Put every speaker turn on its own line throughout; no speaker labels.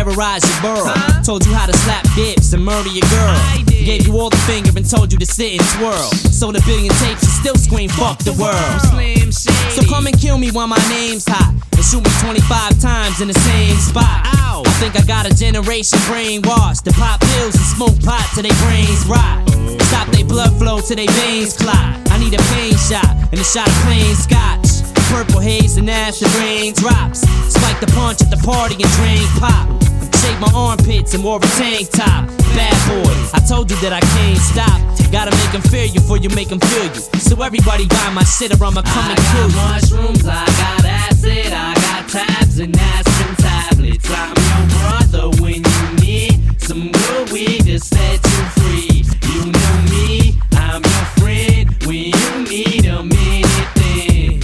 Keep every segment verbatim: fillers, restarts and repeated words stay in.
terrorize your borough. Told you how to slap dips and murder your girl. Gave you all the finger and told you to sit and twirl. Sold a billion tapes and still scream fuck the world. So come and kill me while my name's hot, and shoot me twenty-five times in the same spot. I think I got a generation brainwashed to pop pills and smoke pot till they brains rot. Stop they blood flow till they veins clot. I need a pain shot and a shot of plain scotch. Purple haze and acid rain drops. Spike the punch at the party and drink pop. Shake my armpits and wore a tank top. Bad boy, I told you that I can't stop. Gotta make them fear you before you make them feel you. So everybody buy my shit or I'ma come and kill you.
I got mushrooms, I got acid, I got tabs and aspirin tablets. I'm your brother when you need some good weed to set you free. You know me, I'm your friend when you need a minute then.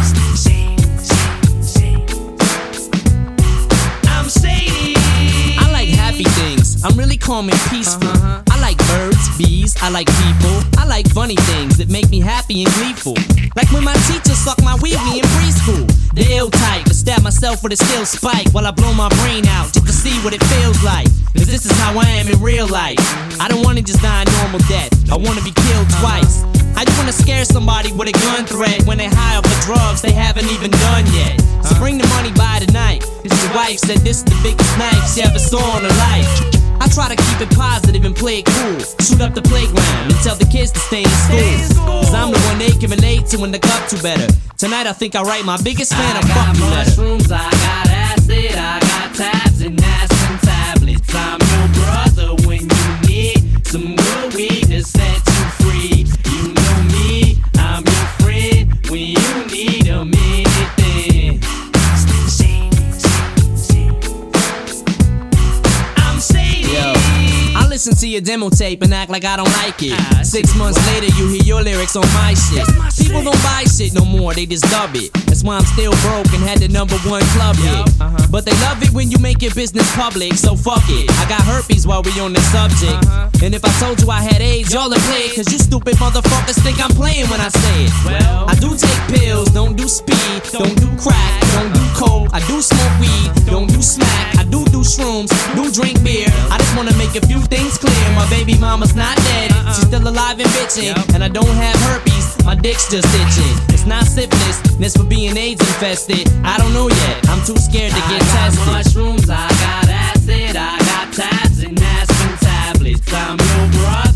I'm shady.
I like happy things, I'm really calm and peaceful. Uh-huh. I like birds, bees, I like people. I like funny things that make me happy and gleeful. Like when my teacher sucked my wee-wee in preschool. The ill type to stab myself with a steel spike while I blow my brain out just to see what it feels like. Cause this is how I am in real life. I don't wanna just die a normal death, I wanna be killed twice. I just wanna scare somebody with a gun threat when they high up for drugs they haven't even done yet. So bring the money by tonight. His wife said this is the biggest knife she ever saw in her life. I try to keep it positive and play it cool. Shoot up the playground and tell the kids to stay in school. Cause I'm the one they can relate to and look up to better. Tonight I think I write my biggest fan a fuck you letter.
I got mushrooms, I got acid, I got tabs and aspirin tablets. I'm your brother when you need some good weed to set you free. You know me, I'm your friend when you need a minute then. I'm shady.
Yo, I listen to your demo tape and act like I don't like it. Six months later, you hear your lyrics on my shit. People don't buy shit no more, they just dub it. That's why I'm still broke and had the number one club hit. But they love it when you make your business public, so fuck it. I got herpes while we on this subject. And if I told you I had AIDS, y'all would play it. Cause you stupid motherfuckers think I'm playing when I say it. Well, I do take pills, don't do speed, don't do crack, don't do coke. I do smoke weed, don't do smack. I do do shrooms, do drink beer. I just wanna make a few things clear. My baby mama's not dead, she's still alive and bitching. And I don't have herpes, my dick's just itching. It's not syphilis, it's for being AIDS infested. I don't know yet, I'm too scared to get
I
tested.
got mushrooms, I got acid, I got tabs and aspirin tablets. I'm your brother.